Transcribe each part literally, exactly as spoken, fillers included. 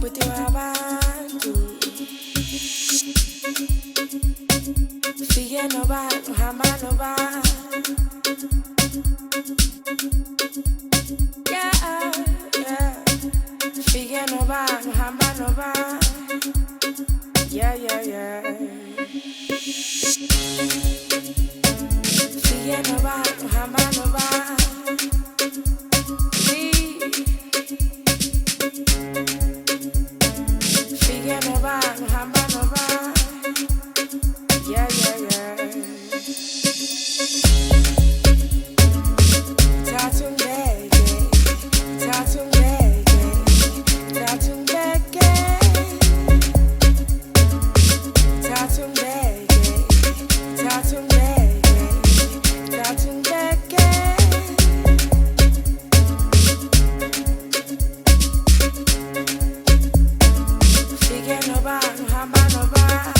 kutiwa abantu fike nobani uhamba nobani yeah yeah fike nobani uhamba nobani yeah yeah yeah fike nobani uhamba nobani fike nobani uhamba nobani yeah yeah yeah Tatungeke, tatungeke, tatungeke, tatungeke, tatungeke, tatungeke. Fike nobani uhamba nobani.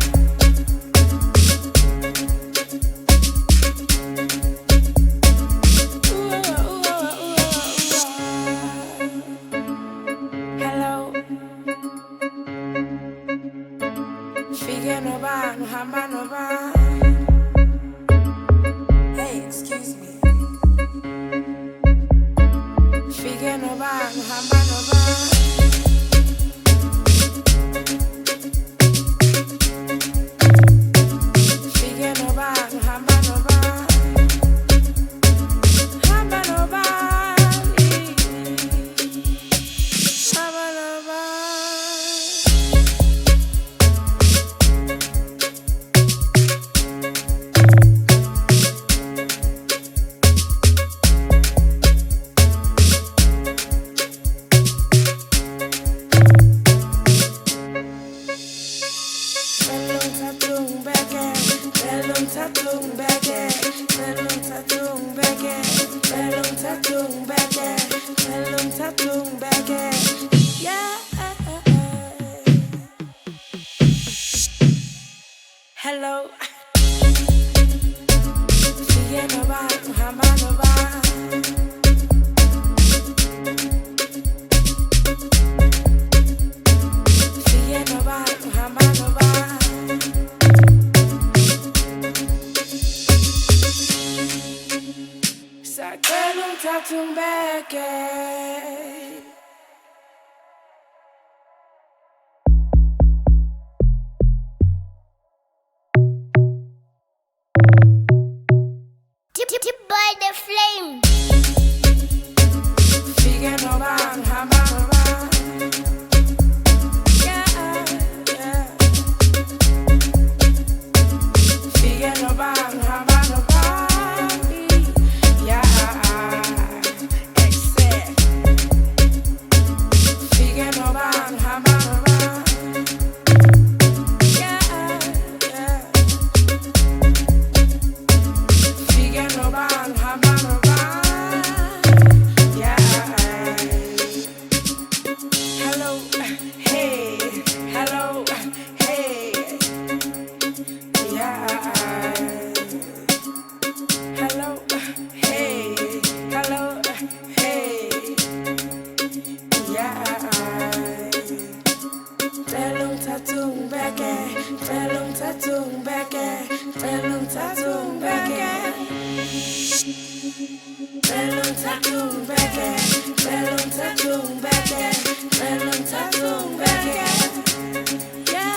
Fike nobani uhamba nobani. Hey, excuse me. Fike nobani uhamba nobani. Fike nobani uhamba nobani. Hamba nobani. Hamba nobani. Belum tatung bege, belum tatung bege, belum tatung bege, belum tatung bege, yeah. Hello. Fike nobani uhamba nobani. Fike nobani uhamba nobani. Belum tatung bege. Tip tip tip by the flame. Fike nobani uhamba nobani. Yeah yeah. Fike nobani uhamba nobani. Yeah. Except. Fike nobani uhamba nobani. Yeah yeah. Fike nobani uhamba nobani. Yeah. Hello, hey, hello, hey, yeah. Hello, hey, hello, hey, yeah. Belum tatung bege, belum tatung bege, belum tatung bege. Belum tatung bege, belum tatung bege, belum tatung bege. Yeah.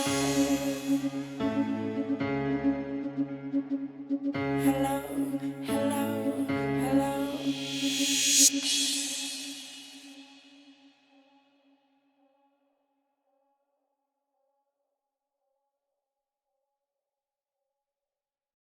Hello, hello.